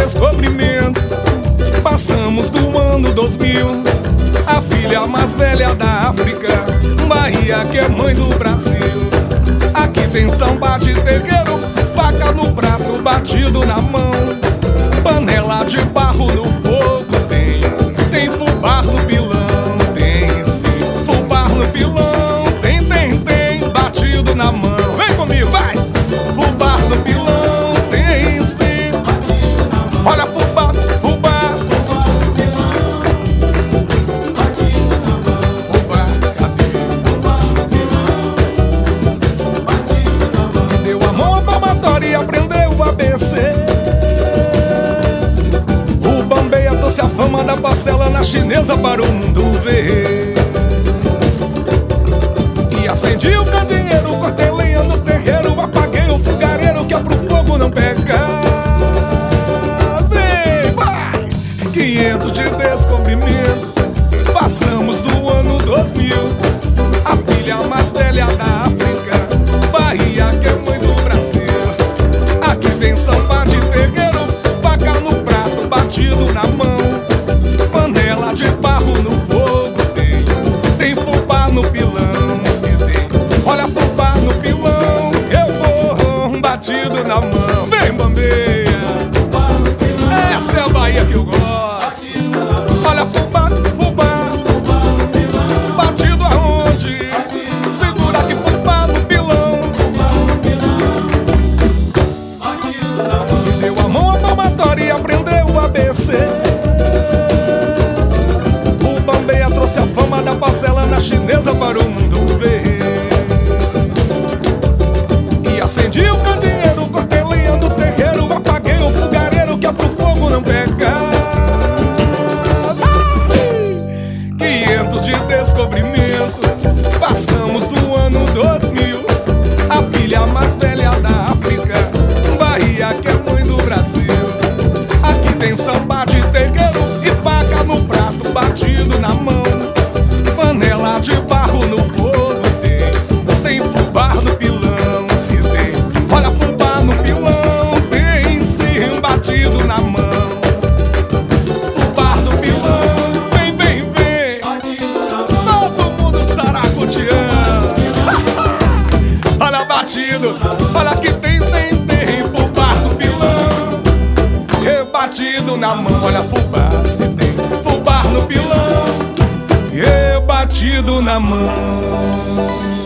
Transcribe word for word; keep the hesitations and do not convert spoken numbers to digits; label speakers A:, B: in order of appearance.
A: descobrimento. Passamos do ano dois mil. A filha mais velha da África, Bahia que é mãe do Brasil. Aqui tem samba de terreiro, faca no prato, batido na mão, panela de barro no fogo tem. Tem fubá no pilão, tem sim. Fubá no pilão, tem, tem, tem, batido na mão. Vem comigo, vai! Fubá no pilão, tem sim. Olha fubá, fubá. Fubá, cadê? Deu a mão à palmatória e aprendeu o A B C. O Bambeia trouxe a fama da porcelana chinesa para o mundo ver. E acendi o candeeiro, cortei lenha no terreiro, apaguei o fogareiro que é pro fogo não pegar. Vem, vai! quinhentos de descobrimento. Passamos do ano dois mil. A filha mais velha da África, Bahia que é mãe do Brasil. Aqui tem samba de terreiro, faca no prato, batido na mão, panela de barro no fogo tem. Tem fubá no pilão, se tem. Olha fubá no pilão, eu vou batido na mão. Vem Bambeia, essa é a Bahia que eu gosto. Olha fubá, fubá, batido aonde? Segura aqui fubá no pilão. E deu a mão à palmatória e aprendeu o A B C. O Bambeia trouxe a fama da porcelana chinesa para o mundo ver. E acendi o candeeiro, cortei lenha no terreiro, apaguei o fogareiro que é pro fogo não pegar. quinhentos de descobrimento. Passamos do ano dois mil. A filha mais velha da África, Bahia que é mãe do Brasil. Aqui tem samba de terreiro e faca no prato, batido na mão, panela de barro no fogo tem. Tem fubá no pilão, se tem. Olha fubá no pilão, tem sim, batido na mão. Fubá no pilão, vem, vem, vem. Todo mundo saracoteando. Olha batido, olha que tem, tem, tem. Fubá no pilão, batido na mão. Olha fubá, se tem. Fubá no pilão, batido na mão.